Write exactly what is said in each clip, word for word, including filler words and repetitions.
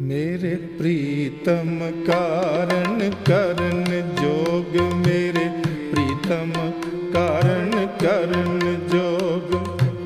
मेरे प्रीतम कारण करन जोग, मेरे प्रीतम कारण करन जोग।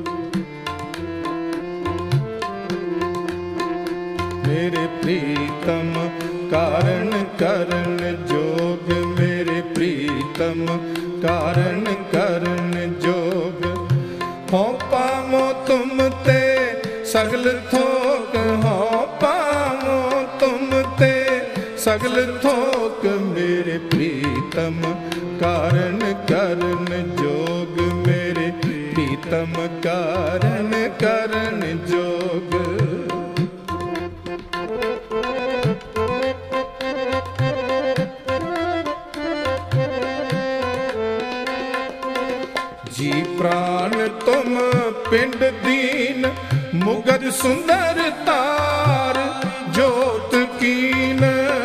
मेरे प्रीतम कारण करन जोग, मेरे प्रीतम कारण करन जोग। हो पामो तुम ते सगल थोक, हो पामो तुम ते सगल थोक। मेरे प्रीतम कारण करन जोग, मेरे प्रीतम कारण करन जोग। जी प्राण तुम पिंड दीन, मुगद सुंदर तार जोत कीन।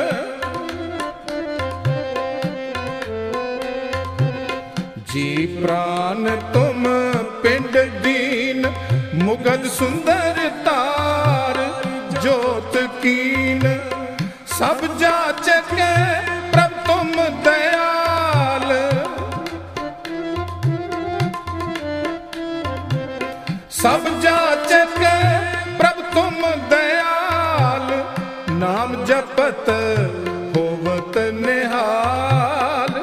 जी प्राण तुम पिंड दीन, मुगद सुंदर तार जोत कीन। सब जाचक प्रभ तुम दयाल, सब जाचक प्रभ तुम दयाल। नाम जपत होवत निहाल,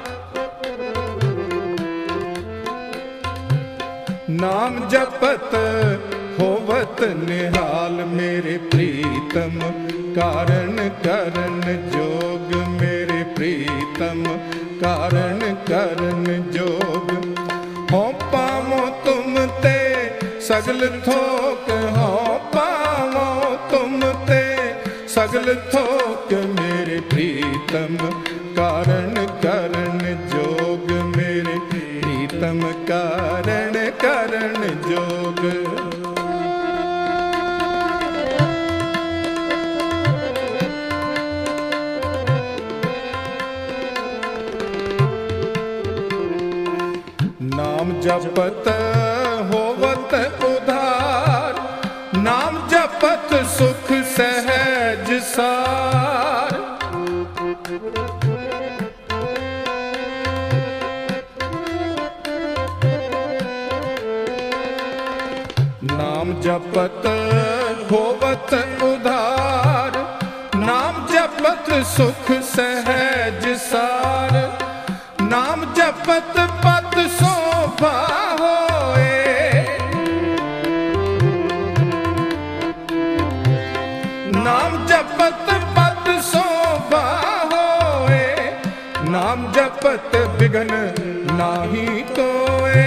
नाम जपत होवत निहाल। मेरे प्रीतम कारण करन जोग, मेरे प्रीतम कारण करन जोग। हो पामो तुम ते सगल थोक, हो पावो तुम ते सगल थोक। मेरे प्रीतम कारण करन जोग, मेरे प्रीतम कारण करन जोग। नाम जपत होवत उधार, नाम जपत सुख सहज सार। नाम जपत होवत उधार, नाम जपत सुख सहज सार। नाम जपत पद शोभा होए, नाम जपत पद शोभा होए। नाम जपत बिघन नाही कोए,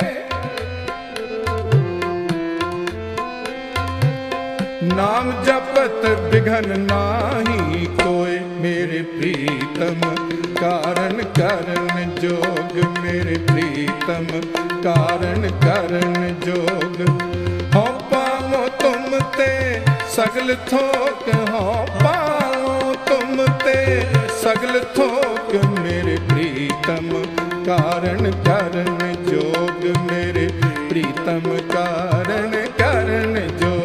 नाम जपत बिघन नाही कोय। मेरे प्रीतम कारण करन जोग, मेरे प्रीतम कारण करन जोग। हो पामो तुम ते सगल थोक, हो पाओ तुम ते सगल थोक। मेरे प्रीतम कारण करन जोग, मेरे प्रीतम कारण करन जोग।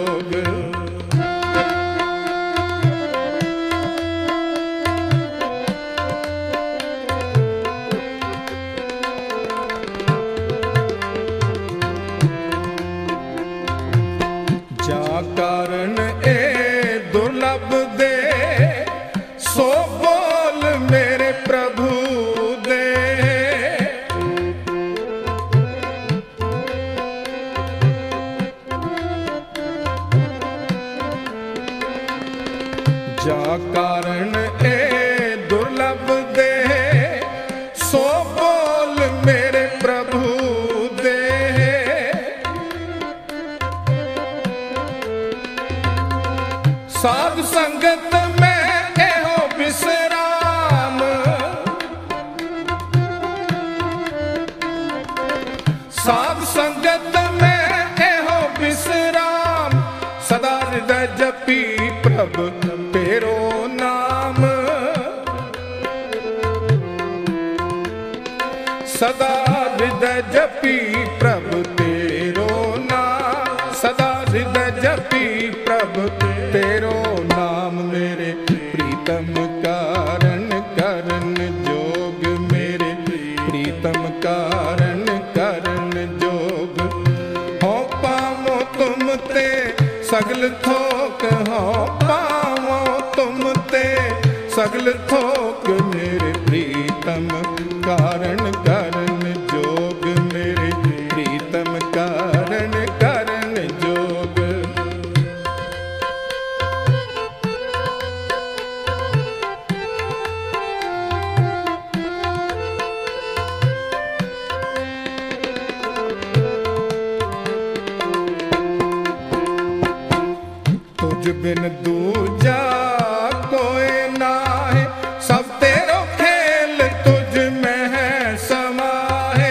जा कारण ए दुर्लभ दे, सो बोल मेरे प्रभु दे। जा कारण ए दुर्लभ दे, सो बोल मेरे प्रभु दे। साध संगत में एहो विश्राम, साध संगत में एहो विश्राम। सदा हृदय जपी प्रभ तेरो नाम, सदा हृदय जपी प्रभ तेरो नाम। सदा हृदय जपी प्रभ तेरो नाम। सगल थोक हो पावो तुम ते, सगल थोक मेरे प्रीतम कारण करण जोग, मेरे प्रीतम कारण करण जोग। तुझ बिन दूजा कोई नाहे, सब तेरो खेल तुझ में है समाहे।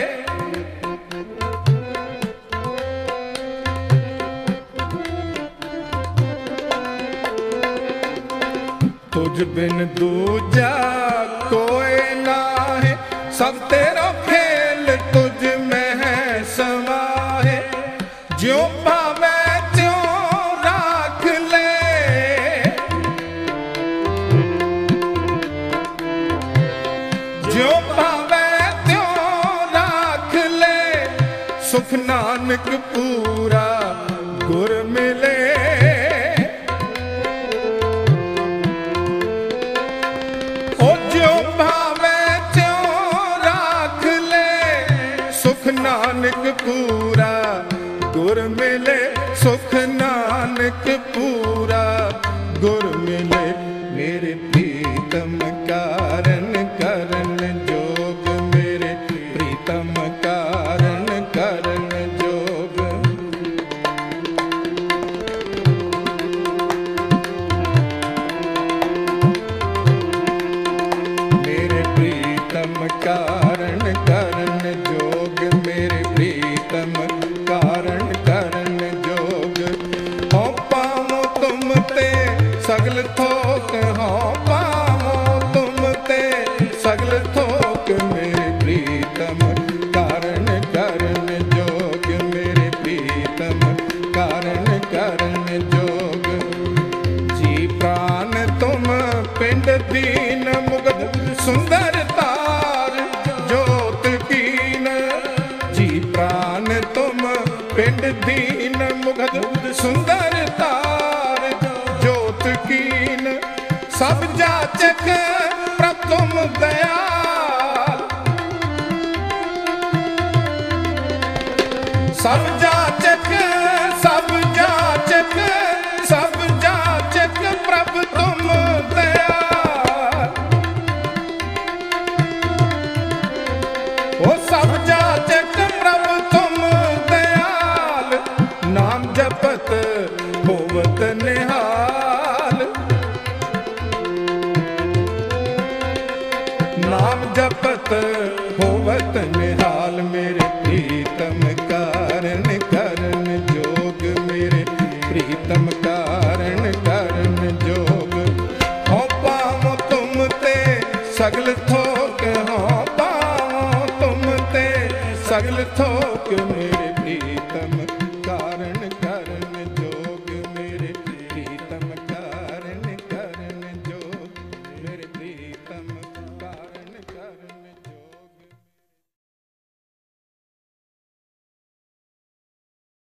तुझ बिन दूजा कोई नाहे, सब तेरो खेल तुझ में है समाहे। ज्यों भावे सुख नानक पूरा गुर मिले। ओ ज्यों भावे त्यों राख ले, सुख नानक पूरा गुर मिले, सुख नानक पूरा गुर मिले। मेरे प्रीतम कारण करण जोग, मेरे प्रीतम कारण करण जोग। मेरे प्रीतम कारण करण जोग, मेरे प्रीतम कारण करण जोग। हो पावो तुम ते सगल थोक, हो पावो तुम ते सगल थोक, मेरे प्रीतम कारण करण जोग, मेरे प्रीतम कारण करण जोग। जी प्राण तुम पिंड दीन मुगद सुंदर